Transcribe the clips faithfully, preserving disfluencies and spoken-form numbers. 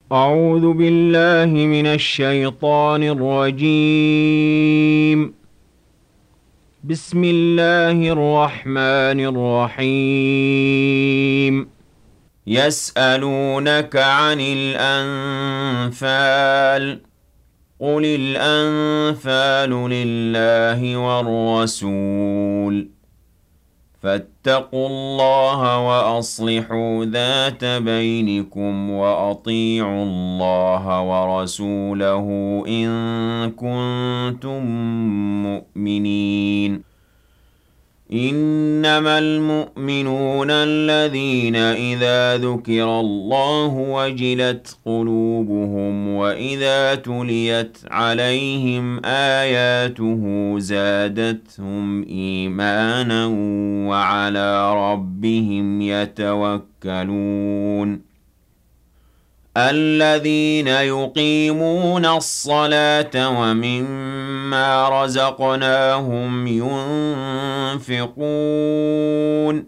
أعوذ بالله من الشيطان الرجيم. بسم الله الرحمن الرحيم. يسألونك عن الأنفال، قل الأنفال لله والرسول، فاتقوا الله وأصلحوا ذات بينكم وأطيعوا الله ورسوله إن كنتم مؤمنين. إنما المؤمنون الذين إذا ذكر الله وجلت قلوبهم وإذا تليت عليهم آياته زادتهم إيمانا وعلى ربهم يتوكلون. الذين يقيمون الصلاة ومما رزقناهم ينفقون،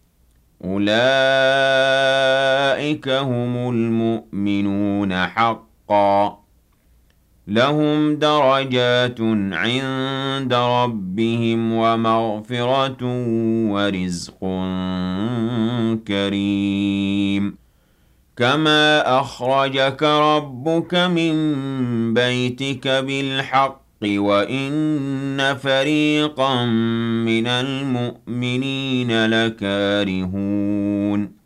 أولئك هم المؤمنون حقا، لهم درجات عند ربهم ومغفرة ورزق كريم. كما أخرجك ربك من بيتك بالحق وإن فريقا من المؤمنين لكارهون.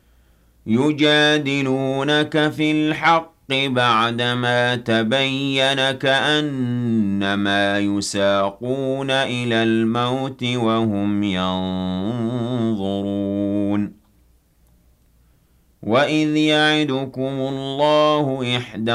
يجادلونك في الحق بعدما تبين كأنما يساقون إلى الموت وهم ينظرون. وَإِذْ يَعِدُكُمُ اللَّهُ إِحْدَى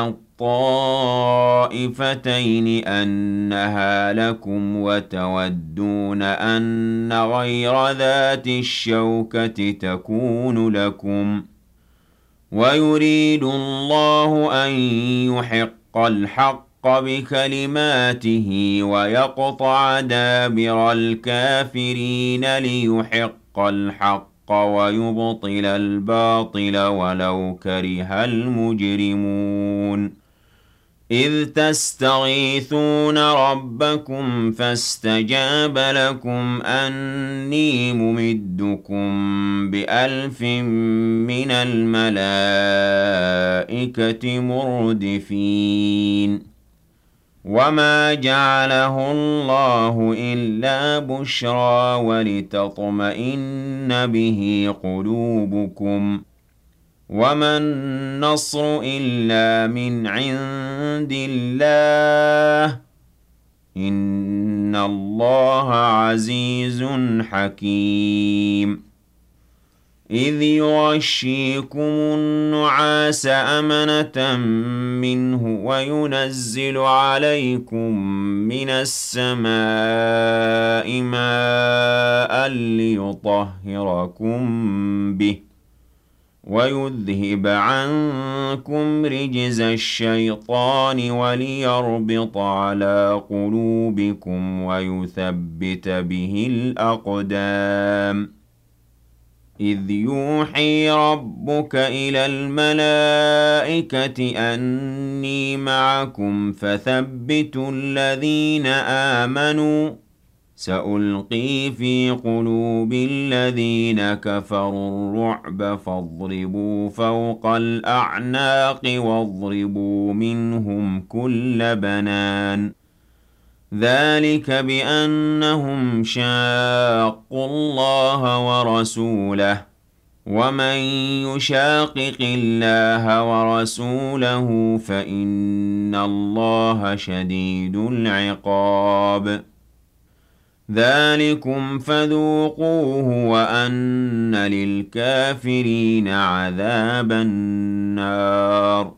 الطَّائِفَتَيْنِ أَنَّهَا لَكُمْ وَتَوَدُّونَ أَنَّ غَيْرَ ذَاتِ الشَّوْكَةِ تَكُونُ لَكُمْ ۖ وَيُرِيدُ اللَّهُ أَن يُحِقَّ الْحَقَّ بِكَلِمَاتِهِ وَيَقْطَعَ دَابِرَ الْكَافِرِينَ لِيُحِقَّ الْحَقَّ وَيُبْطِلَ الْبَاطِلَ وَلَوْ كَرِهَ الْمُجْرِمُونَ. إِذْ تَسْتَغِيثُونَ رَبَّكُمْ فَاسْتَجَابَ لَكُمْ أَنِّي مُمِدُّكُم بِأَلْفٍ مِّنَ الْمَلَائِكَةِ مُرْدِفِينَ. وَمَا جَعَلَهُ اللَّهُ إِلَّا بُشْرَىٰ وَلِتَطْمَئِنَّ بِهِ قُلُوبُكُمْ ۚ وَمَا النَّصْرُ إِلَّا مِنْ عِندِ اللَّهِ ۚ إِنَّ اللَّهَ عَزِيزٌ حَكِيمٌ. إِذْ يُغَشِّيكُمُ النُّعَاسَ أَمَنَةً مِّنْهُ وَيُنَزِّلُ عَلَيْكُم مِّنَ السَّمَاءِ مَاءً لِّيُطَهِّرَكُم بِهِ وَيُذْهِبَ عَنكُمْ رِجْزَ الشَّيْطَانِ وَلِيَرْبِطَ عَلَىٰ قُلُوبِكُمْ وَيُثَبِّتَ بِهِ الْأَقْدَامَ. إِذْ يُوحِي رَبُّكَ إِلَى الْمَلَائِكَةِ أَنِّي مَعَكُمْ فَثَبِّتُوا الَّذِينَ آمَنُوا ۚ سَأُلْقِي فِي قُلُوبِ الَّذِينَ كَفَرُوا الرُّعْبَ فَاضْرِبُوا فَوْقَ الْأَعْنَاقِ وَاضْرِبُوا مِنْهُمْ كُلَّ بَنَانٍ. ذَلِكَ بِأَنَّهُمْ شَاقُّوا اللَّهَ وَرَسُولَهُ ۖ وَمَن يُشَاقِقِ اللَّهَ وَرَسُولَهُ فَإِنَّ اللَّهَ شَدِيدُ الْعِقَابِ. ذَٰلِكُمْ فَذُوقُوهُ وَأَنَّ لِلْكَافِرِينَ عَذَابَ النَّارِ.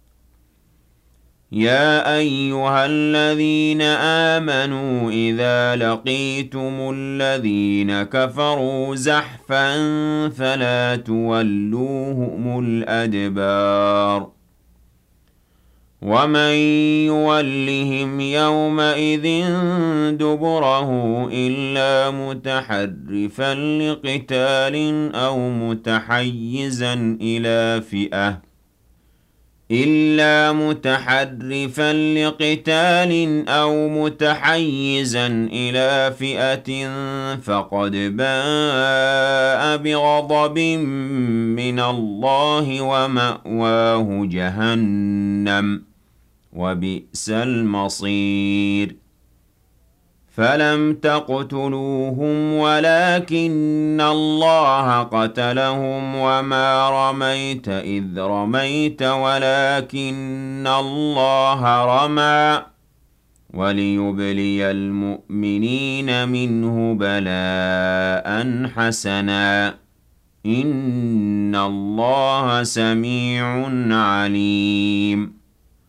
يَا أَيُّهَا الَّذِينَ آمَنُوا إِذَا لَقِيتُمُ الَّذِينَ كَفَرُوا زَحْفًا فَلَا تُوَلُّوهُمُ الْأَدْبَارَ. وَمَن يُوَلِّهِمْ يَوْمَئِذٍ دُبُرَهُ إِلَّا مُتَحَرِّفًا لِّقِتَالٍ أَوْ مُتَحَيِّزًا إِلَىٰ فِئَةٍ إلا متحرفا لقتال أو متحيزا إلى فئة فقد باء بغضب من الله ومأواه جهنم وبئس المصير فلم تقتلوهم ولكن الله قتلهم وما رميت إذ رميت ولكن الله رمى وليبلي المؤمنين منه بلاء حسنا إن الله سميع عليم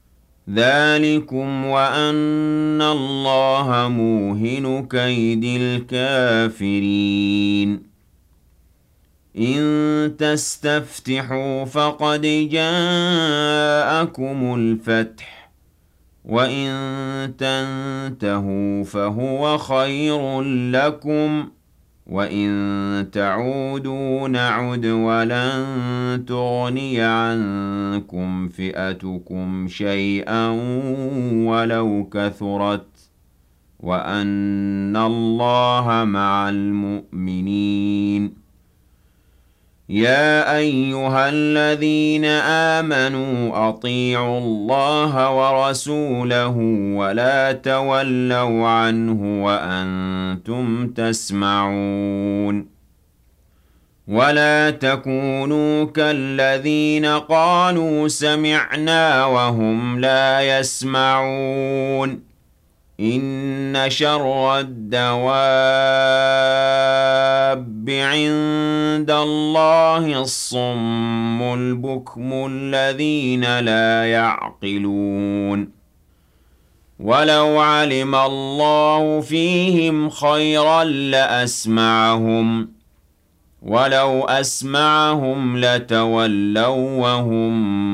ذلكم وأن الله موهن كيد الكافرين إن تستفتحوا فقد جاءكم الفتح وإن تنتهوا فهو خير لكم وَإِن تَعُودُوا نَعُدْ وَلَن تُغْنِيَ عَنكُمْ فِئَتُكُمْ شَيْئًا وَلَوْ كَثُرَتْ وَأَنَّ اللَّهَ مَعَ الْمُؤْمِنِينَ يَا أَيُّهَا الَّذِينَ آمَنُوا أَطِيعُوا اللَّهَ وَرَسُولَهُ وَلَا تَوَلَّوْا عَنْهُ وَأَنْتُمْ تَسْمَعُونَ وَلَا تَكُونُوا كَالَّذِينَ قَالُوا سَمِعْنَا وَهُمْ لَا يَسْمَعُونَ إِنَّ شَرَّ الدَّوَابِّ عِندَ اللَّهِ الصُّمُّ الْبُكْمُ الَّذِينَ لَا يَعْقِلُونَ وَلَوْ عَلِمَ اللَّهُ فِيهِمْ خَيْرًا لَّأَسْمَعَهُمْ وَلَوْ أَسْمَعَهُمْ لَتَوَلَّوْا وَهُمْ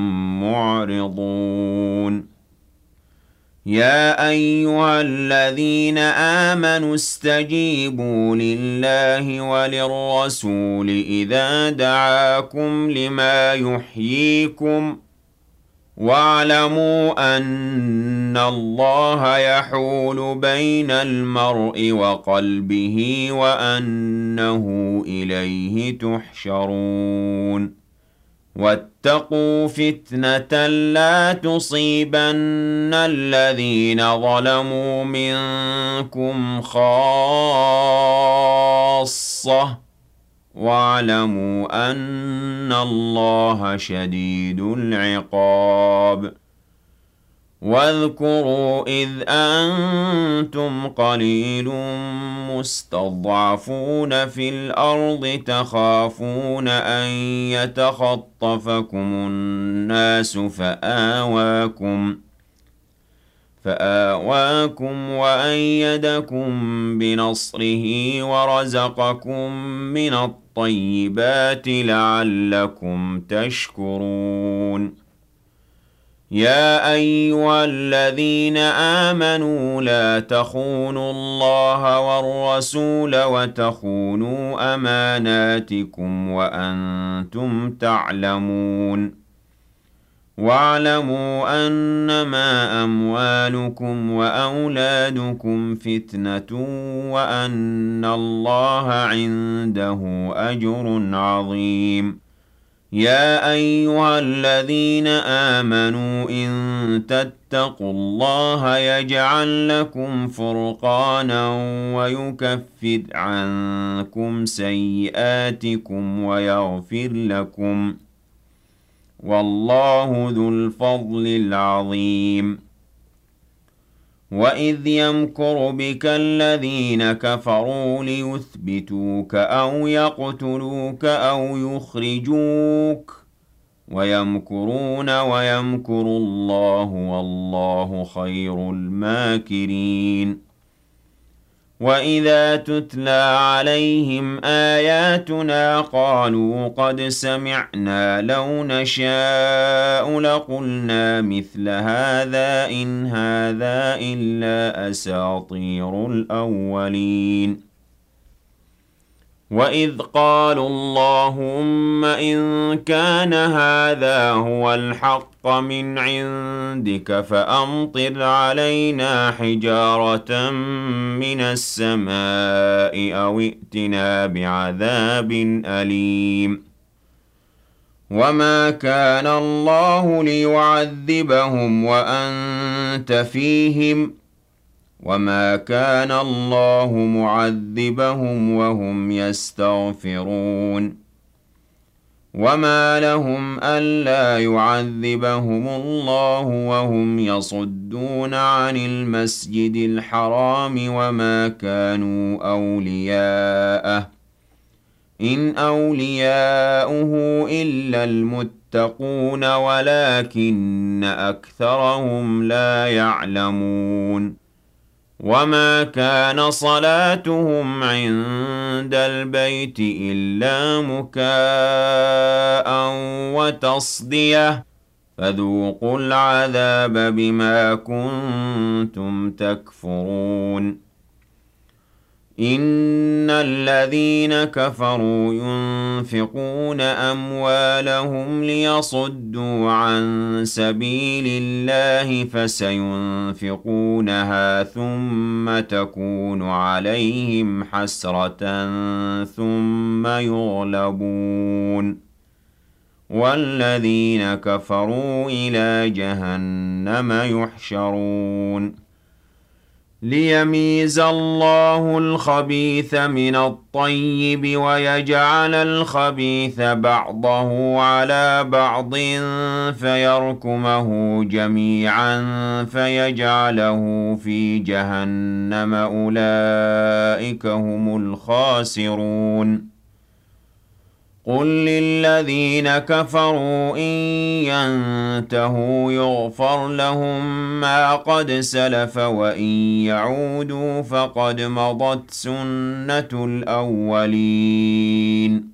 مُعْرِضُونَ يَا أَيُّهَا الَّذِينَ آمَنُوا اسْتَجِيبُوا لِلَّهِ وَلِلرَّسُولِ إِذَا دَعَاكُمْ لِمَا يُحْيِيكُمْ وَاعْلَمُوا أَنَّ اللَّهَ يَحُولُ بَيْنَ الْمَرْءِ وَقَلْبِهِ وَأَنَّهُ إِلَيْهِ تُحْشَرُونَ وَاتَّقُوا فِتْنَةً لَّا تُصِيبَنَّ الَّذِينَ ظَلَمُوا مِنكُمْ خَاصَّةً وَاعْلَمُوا أَنَّ اللَّهَ شَدِيدُ الْعِقَابِ وَاذْكُرُوا إِذْ أَنتُمْ قَلِيلٌ مُّسْتَضْعَفُونَ فِي الْأَرْضِ تَخَافُونَ أَن يَتَخَطَّفَكُمُ النَّاسُ فَآوَاكُمْ فَآوَاكُمْ وَأَيَّدَكُم بِنَصْرِهِ وَرَزَقَكُم مِّنَ الطَّيِّبَاتِ لَعَلَّكُمْ تَشْكُرُونَ يَا أَيُّهَا الَّذِينَ آمَنُوا لَا تَخُونُوا اللَّهَ وَالرَّسُولَ وَتَخُونُوا أَمَانَاتِكُمْ وَأَنتُمْ تَعْلَمُونَ وَاعْلَمُوا أَنَّمَا أَمْوَالُكُمْ وَأَوْلَادُكُمْ فِتْنَةٌ وَأَنَّ اللَّهَ عِندَهُ أَجْرٌ عَظِيمٌ يَا أَيُّهَا الَّذِينَ آمَنُوا إِن تَتَّقُوا اللَّهَ يَجْعَل لَّكُمْ فُرْقَانًا وَيُكَفِّرْ عَنكُمْ سَيِّئَاتِكُمْ وَيَغْفِرْ لَكُمْ وَاللَّهُ ذُو الْفَضْلِ الْعَظِيمِ وَإِذْ يَمْكُرُ بِكَ الَّذِينَ كَفَرُوا لِيُثْبِتُوكَ أَوْ يَقْتُلُوكَ أَوْ يُخْرِجُوكَ وَيَمْكُرُونَ وَيَمْكُرُ اللَّهُ وَاللَّهُ خَيْرُ الْمَاكِرِينَ وَإِذَا تُتْلَىٰ عَلَيْهِمْ آيَاتُنَا قَالُوا قَدْ سَمِعْنَا لَوْ نَشَاءُ لَقُلْنَا مِثْلَ هَٰذَا إِنْ هَٰذَا إِلَّا أَسَاطِيرُ الْأَوَّلِينَ وَإِذْ قَالُوا اللَّهُمَّ إِن كَانَ هَذَا هُوَ الْحَقَّ مِنْ عِندِكَ فَأَمْطِرْ عَلَيْنَا حِجَارَةً مِّنَ السَّمَاءِ أَوْ ائْتِنَا بِعَذَابٍ أَلِيمٍ وَمَا كَانَ اللَّهُ لِيُعَذِّبَهُمْ وَأَنتَ فِيهِمْ وَمَا كَانَ اللَّهُ مُعَذِّبَهُمْ وَهُمْ يَسْتَغْفِرُونَ وَمَا لَهُمْ أَلَّا يُعَذِّبَهُمُ اللَّهُ وَهُمْ يَصُدُّونَ عَنِ الْمَسْجِدِ الْحَرَامِ وَمَا كَانُوا أَوْلِيَاءَهُ إِنْ أَوْلِيَاؤُهُ إِلَّا الْمُتَّقُونَ وَلَكِنَّ أَكْثَرَهُمْ لَا يَعْلَمُونَ وَمَا كَانَ صَلَاتُهُمْ عِندَ الْبَيْتِ إِلَّا مُكَاءً وَتَصْدِيَةً فَذُوقُوا الْعَذَابَ بِمَا كُنتُمْ تَكْفُرُونَ إِنَّ الَّذِينَ كَفَرُوا يُنفِقُونَ أَمْوَالَهُمْ لِيَصُدُّوا عَن سَبِيلِ اللَّهِ فَسَيُنفِقُونَهَا ثُمَّ تَكُونُ عَلَيْهِمْ حَسْرَةً ثُمَّ يُغْلَبُونَ وَالَّذِينَ كَفَرُوا إِلَى جَهَنَّمَ يُحْشَرُونَ لِيَمِيزَ اللَّهُ الْخَبِيثَ مِنَ الطَّيِّبِ وَيَجْعَلَ الْخَبِيثَ بَعْضَهُ عَلَى بَعْضٍ فَيَرْكُمَهُ جَمِيعًا فَيَجْعَلَهُ فِي جَهَنَّمَ أُولَئِكَ هُمُ الْخَاسِرُونَ قُل لِّلَّذِينَ كَفَرُوا إِن يَنتَهُوا يُغْفَرْ لَهُم مَّا قَدْ سَلَفَ وَإِن يَعُودُوا فَقَدْ مَضَتْ سُنَّةُ الْأَوَّلِينَ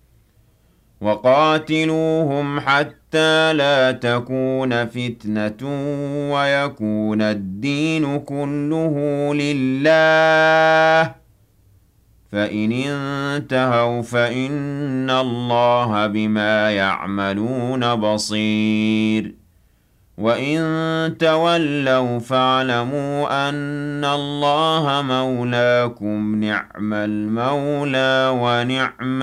وَقَاتِلُوهُمْ حَتَّىٰ لَا تَكُونَ فِتْنَةٌ وَيَكُونَ الدِّينُ كُلُّهُ لِلَّهِ فَإِنِ انتَهَوْا فَإِنَّ اللَّهَ بِمَا يَعْمَلُونَ بَصِيرٌ وَإِن تَوَلَّوْا فَاعْلَمُوا أَنَّ اللَّهَ مَوْلَاكُمْ نِعْمَ الْمَوْلَىٰ وَنِعْمَ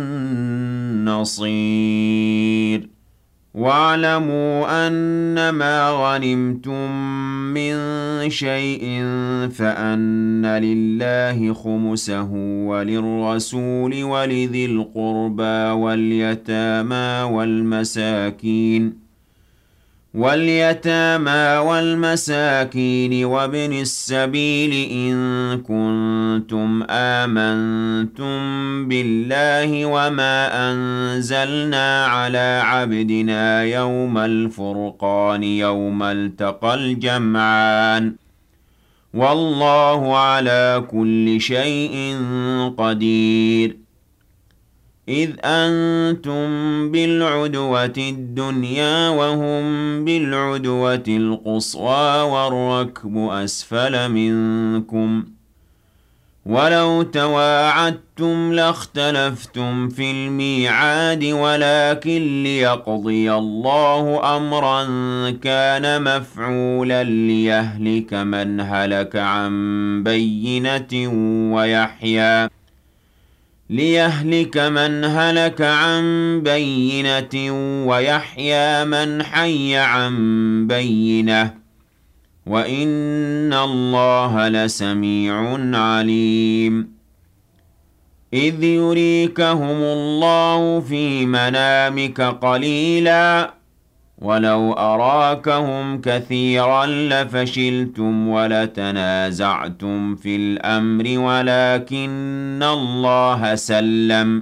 النَّصِيرُ وَاعْلَمُوا أَنَّمَا غَنِمْتُم مِّن شَيْءٍ فَأَنَّ لِلَّهِ خُمُسَهُ وَلِلرَّسُولِ وَلِذِي الْقُرْبَىٰ وَالْيَتَامَىٰ وَالْمَسَاكِينِ وَالْيَتَامَىٰ وَالْمَسَاكِينِ وَابْنِ السَّبِيلِ إِن كُنتُمْ آمَنتُم بِاللَّهِ وَمَا أَنزَلْنَا عَلَىٰ عَبْدِنَا يَوْمَ الْفُرْقَانِ يَوْمَ الْتَقَى الْجَمْعَانِ ۗ وَاللَّهُ عَلَىٰ كُلِّ شَيْءٍ قَدِيرٌ إِذْ أَنتُم بِالْعُدْوَةِ الدُّنْيَا وَهُم بِالْعُدْوَةِ الْقُصْوَىٰ وَالرَّكْبُ أَسْفَلَ مِنكُمْ ۚ وَلَوْ تَوَاعَدتُّمْ لَاخْتَلَفْتُمْ فِي الْمِيعَادِ وَلَٰكِن لِّيَقْضِيَ اللَّهُ أَمْرًا كَانَ مَفْعُولًا لِّيَهْلِكَ مَنْ هَلَكَ عَن بَيِّنَةٍ وَيَحْيَىٰ لِيَهْلِكَ مَنْ هَلَكَ عَن بَيِّنَةٍ وَيَحْيَىٰ مَنْ حَيَّ عَن بَيِّنَةٍ ۗ وَإِنَّ اللَّهَ لَسَمِيعٌ عَلِيمٌ إِذْ يُرِيكَهُمُ اللَّهُ فِي مَنَامِكَ قَلِيلًا وَلَوْ أَرَاكَهُمْ كَثِيرًا لَّفَشِلْتُمْ وَلَتَنَازَعْتُمْ فِي الْأَمْرِ وَلَٰكِنَّ اللَّهَ سَلَّمَ ۗ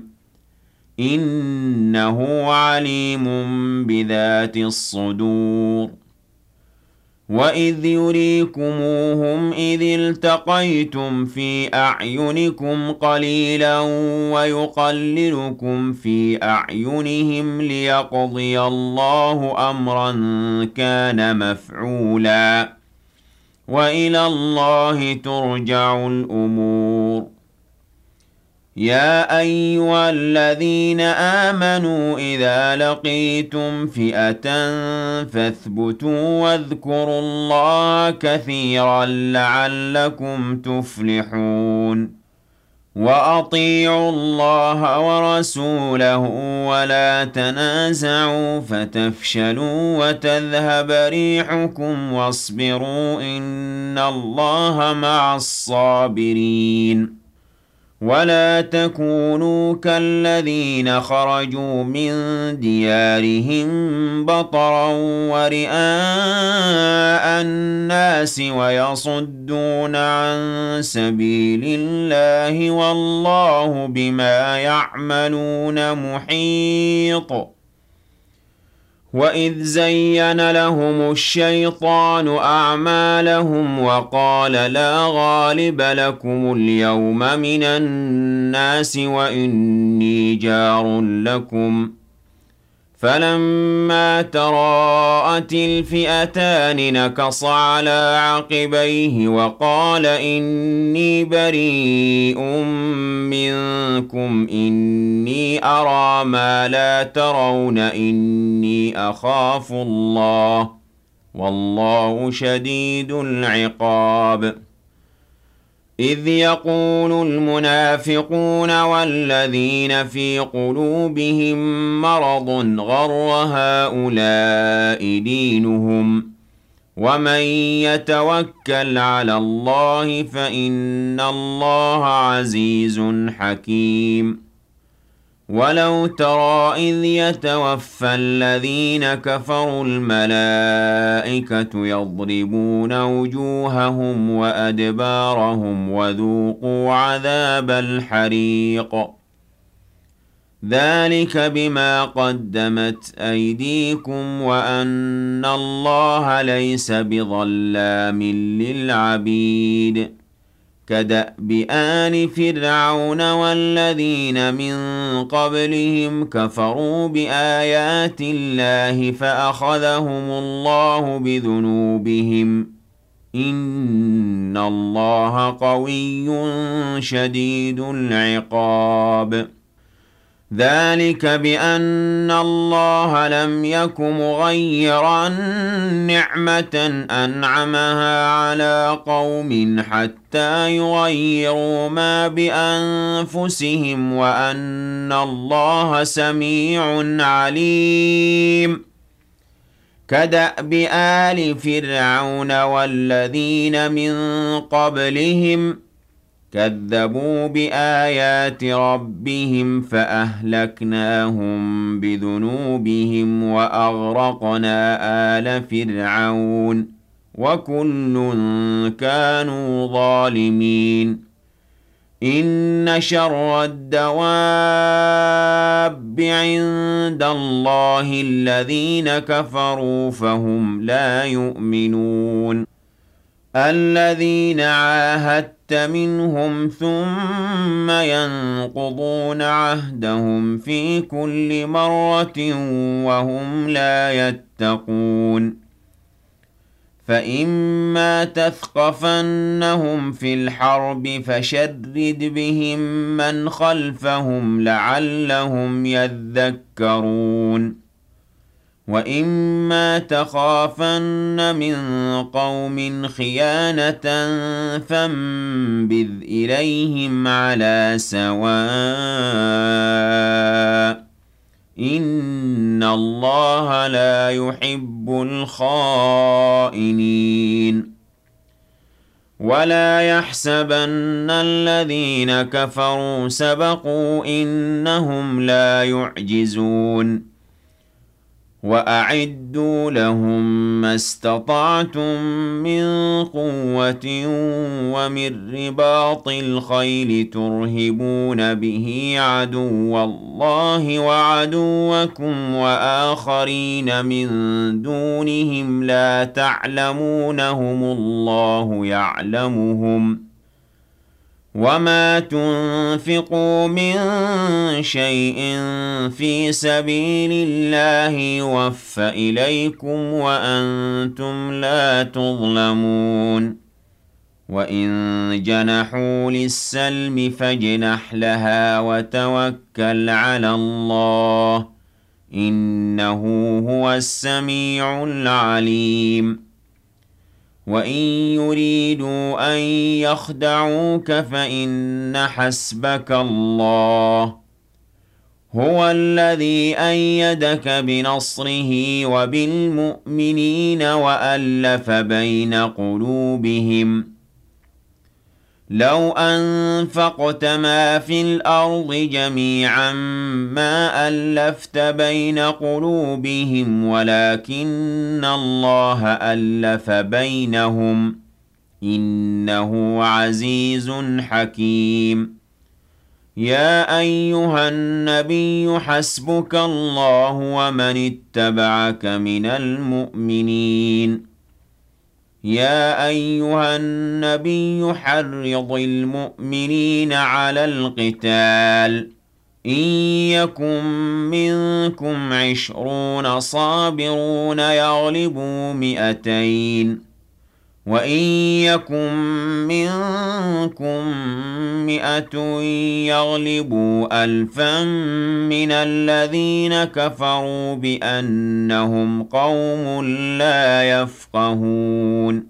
إِنَّهُ عَلِيمٌ بِذَاتِ الصُّدُورِ وَإِذْ يُرِيكُمُوهُمْ إِذِ الْتَقَيْتُمْ فِي أَعْيُنِكُمْ قَلِيلًا وَيُقَلِّلُكُمْ فِي أَعْيُنِهِمْ لِيَقْضِيَ اللَّهُ أَمْرًا كَانَ مَفْعُولًا وَإِلَى اللَّهِ تُرْجَعُ الْأُمُورُ يا أيها الذين آمنوا إذا لقيتم فئة فاثبتوا واذكروا الله كثيرا لعلكم تفلحون وأطيعوا الله ورسوله ولا تنازعوا فتفشلوا وتذهب ريحكم واصبروا إن الله مع الصابرين ولا تكونوا كالذين خرجوا من ديارهم بطرا ورئاء الناس ويصدون عن سبيل الله والله بما يعملون محيط وإذ زين لهم الشيطان أعمالهم وقال لا غالب لكم اليوم من الناس وإني جار لكم فلما تراءت الفئتان نكص على عقبيه وقال إني بريء منكم إني أرى ما لا ترون إني أخاف الله والله شديد العقاب إذ يقول المنافقون والذين في قلوبهم مرض غر هؤلاء دينهم ومن يتوكل على الله فإن الله عزيز حكيم ولو ترى إذ يتوفى الذين كفروا الملائكة يضربون وجوههم وأدبارهم وذوقوا عذاب الحريق ذلك بما قدمت أيديكم وأن الله ليس بظلام للعبيد كدأب آل فرعون والذين من قبلهم كفروا بآيات الله فأخذهم الله بذنوبهم إن الله قوي شديد العقاب ذلك بأن الله لم يك مغيرا نعمة أنعمها على قوم حتى يغيروا ما بأنفسهم وأن الله سميع عليم كدأب آل فرعون والذين من قبلهم كذبوا بآيات ربهم فأهلكناهم بذنوبهم وأغرقنا آل فرعون وكل كانوا ظالمين إن شر الدواب عند الله الذين كفروا فهم لا يؤمنون الذين عاهدت منهم ثم ينقضون عهدهم في كل مرة وهم لا يتقون فإما تثقفنهم في الحرب فشرد بهم من خلفهم لعلهم يذكرون وإما تخافن من قوم خيانة فانبذ إليهم على سواء إن الله لا يحب الخائنين ولا يحسبن الذين كفروا سبقوا إنهم لا يعجزون وأعدوا لهم ما استطعتم من قوة ومن رباط الخيل ترهبون به عدو الله وعدوكم وآخرين من دونهم لا تعلمونهم الله يعلمهم وما تنفقوا من شيء في سبيل الله يوفى إليكم وأنتم لا تظلمون وَإِن جَنَحُوا لِلسَّلْمِ فَاجْنَحْ لَهَا وَتَوَكَّلْ عَلَى اللَّهِ إِنَّهُ هُوَ السَّمِيعُ الْعَلِيمُ وَإِن يُرِيدُوا أَن يَخْدَعُوكَ فَإِنَّ حَسْبَكَ اللَّهُ هُوَ الَّذِي أَيَّدَكَ بِنَصْرِهِ وَبِالْمُؤْمِنِينَ وَأَلَّفَ بَيْنَ قُلُوبِهِمْ لَوْ أَنفَقْتَ مَا فِي الْأَرْضِ جَمِيعًا مَا أَلَّفْتَ بَيْنَ قُلُوبِهِمْ وَلَكِنَّ اللَّهَ أَلَّفَ بَيْنَهُمْ إِنَّهُ عَزِيزٌ حَكِيمٌ يَا أَيُّهَا النَّبِيُّ حَسْبُكَ اللَّهُ وَمَنِ اتَّبَعَكَ مِنَ الْمُؤْمِنِينَ يَا أَيُّهَا النَّبِيُّ حَرِّضِ الْمُؤْمِنِينَ عَلَى الْقِتَالِ إِن يَكُن مِّنكُمْ عِشْرُونَ صَابِرُونَ يَغْلِبُوا مِائَتَيْنِ وَإِن يَكُن مِّنكُم مِّائَةٌ يَغْلِبُوا أَلْفًا مِّنَ الَّذِينَ كَفَرُوا بِأَنَّهُمْ قَوْمٌ لَّا يَفْقَهُونَ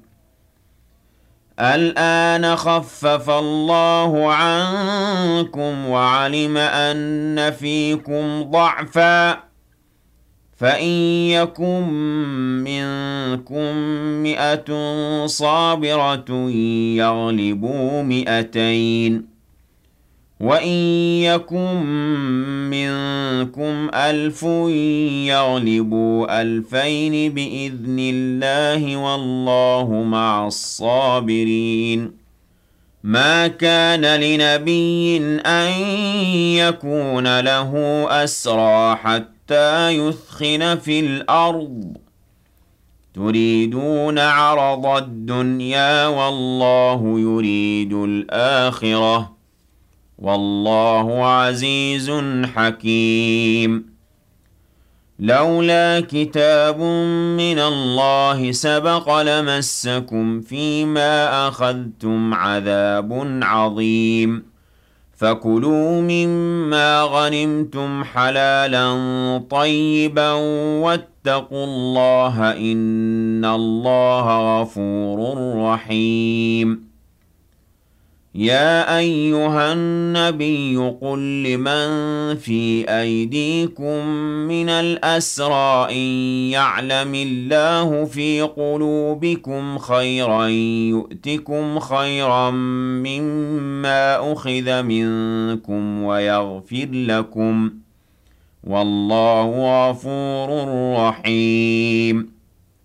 الْآنَ خَفَّفَ اللَّهُ عَنكُمْ وَعَلِمَ أَنَّ فِيكُمْ ضَعْفًا فَإِن يَكُن مِّنكُم مِّائَةٌ صَابِرَةٌ يَغْلِبُوا مِائَتَيْنِ وَإِن يَكُن مِّنكُمْ أَلْفٌ يَغْلِبُوا أَلْفَيْنِ بِإِذْنِ اللَّهِ وَاللَّهُ مَعَ الصَّابِرِينَ مَا كَانَ لِنَبِيٍّ أَن يَكُونَ لَهُ أَسْرَىٰ حَتَّىٰ يُثْخِنَ فِي الْأَرْضِ تُرِيدُونَ عَرَضَ الدُّنْيَا وَاللَّهُ يُرِيدُ الْآخِرَةَ وَاللَّهُ عَزِيزٌ حَكِيمٌ لَوْلَا كِتَابٌ مِّنَ اللَّهِ سَبَقَ لَمَسَّكُمْ فِيمَا أَخَذْتُمْ عَذَابٌ عَظِيمٌ فَكُلُوا مِمَّا غَنِمْتُمْ حَلَالًا طَيِّبًا وَاتَّقُوا اللَّهَ إِنَّ اللَّهَ غَفُورٌ رَّحِيمٌ يَا أَيُّهَا النَّبِيُّ قُل لِّمَن فِي أَيْدِيكُم مِّنَ الْأَسْرَىٰ إِن يَعْلَمِ اللَّهُ فِي قُلُوبِكُمْ خَيْرًا يُؤْتِكُمْ خَيْرًا مِّمَّا أُخِذَ مِنكُمْ وَيَغْفِرْ لَكُمْ ۗ وَاللَّهُ غَفُورٌ رَّحِيمٌ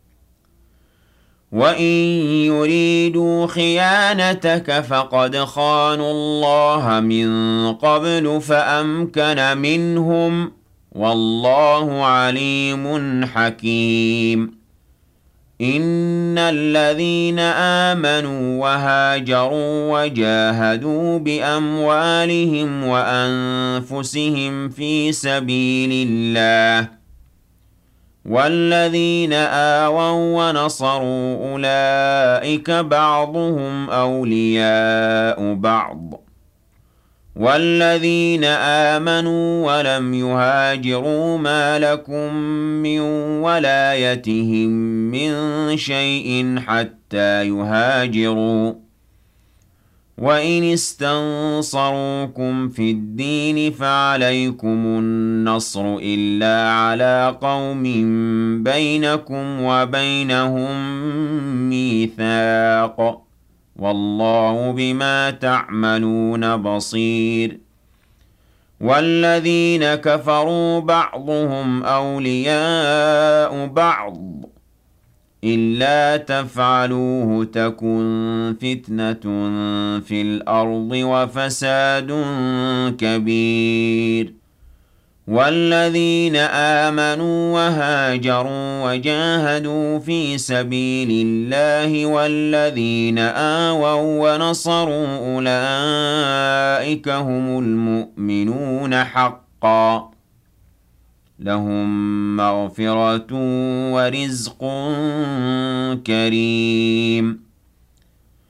وَإِن يُرِيدُوا خِيَانَتَكَ فَقَدْ خَانُوا اللَّهَ مِن قَبْلُ فَأَمْكَنَ مِنْهُمْ ۗ وَاللَّهُ عَلِيمٌ حَكِيمٌ إِنَّ الَّذِينَ آمَنُوا وَهَاجَرُوا وَجَاهَدُوا بِأَمْوَالِهِمْ وَأَنفُسِهِمْ فِي سَبِيلِ اللَّهِ وَالَّذِينَ آوَوا وَّنَصَرُوا أُولَٰئِكَ بَعْضُهُمْ أَوْلِيَاءُ بَعْضٍ وَالَّذِينَ آمَنُوا وَلَمْ يُهَاجِرُوا مَا لَكُم مِّن وَلَايَتِهِم مِّن شَيْءٍ حَتَّىٰ يُهَاجِرُوا ۚ وَإِنِ اسْتَنصَرُوكُمْ فِي الدِّينِ فَعَلَيْكُمُ النَّصْرُ إِلَّا عَلَىٰ قَوْمٍ بَيْنَكُمْ وَبَيْنَهُم مِّيثَاقٌ ۗ وَاللَّهُ بِمَا تَعْمَلُونَ بَصِيرٌ وَالَّذِينَ كَفَرُوا بَعْضُهُمْ أَوْلِيَاءُ بَعْضٍ إِلَّا تَفْعَلُوهُ تَكُن فِتْنَةٌ فِي الْأَرْضِ وَفَسَادٌ كَبِيرٌ وَالَّذِينَ آمَنُوا وَهَاجَرُوا وَجَاهَدُوا فِي سَبِيلِ اللَّهِ وَالَّذِينَ آوَوا وَّنَصَرُوا أُولَٰئِكَ هُمُ الْمُؤْمِنُونَ حَقًّا لَهُم مَّغْفِرَةٌ وَرِزْقٌ كَرِيمٌ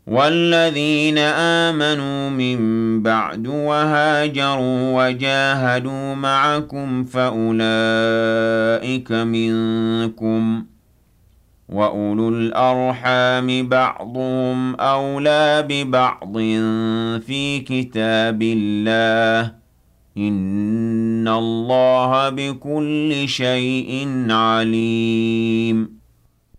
والذين آمنوا من بعد وهاجروا وجاهدوا معكم فأولئك منكم وأولو الأرحام بعضهم أولى ببعض في كتاب الله إن الله بكل شيء عليم